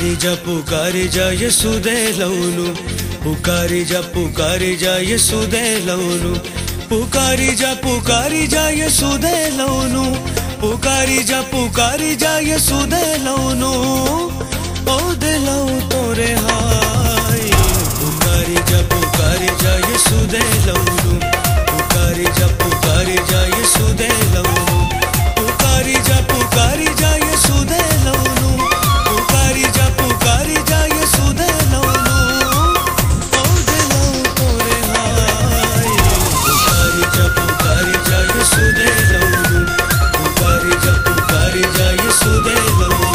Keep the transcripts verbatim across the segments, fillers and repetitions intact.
पुकारी जा पुकारी जा यसु दे लौनु, पुकारी जा पुकारी जा यसु दे लौनु, पुकारी जा पुकारी जा यसु दे लौनु, पुकारी जा पुकारी जा यसु दे लौनु, ओ दे लौ तोरे हाय। पुकारी जा पुकारी जा यसु दे लौनु, पुकारी जा पुकारी जा यसु दे लौनु, पुकारी जा पुकारी जा यसु दे लौनु, पुकारी जा पुकारी जा यसु दे लौनु, ओ दे लौ तोरे हाय। पुकारी जा पुकारी जा यसु दे लौनु, पुकारी जा पुकारी जा यसु दे लौनु।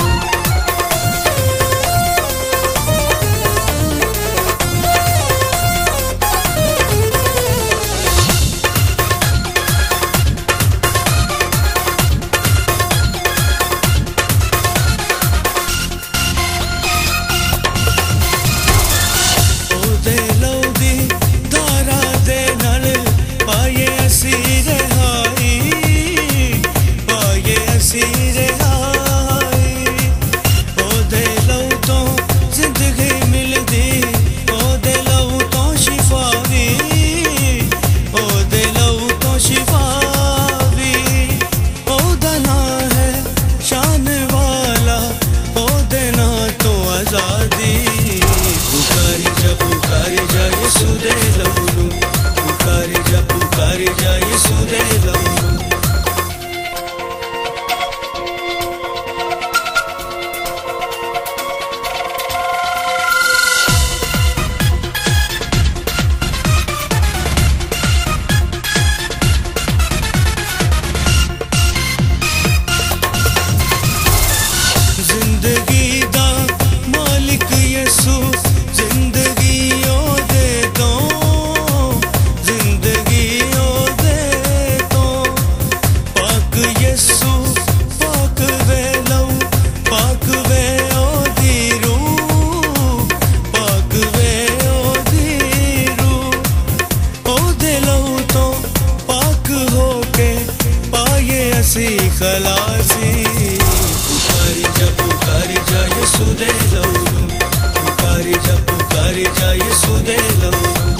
खलासी पुकारी जा पुकारी जा यसु दे लौनु, पुकारी जा पुकारी जा यसु दे लौनु।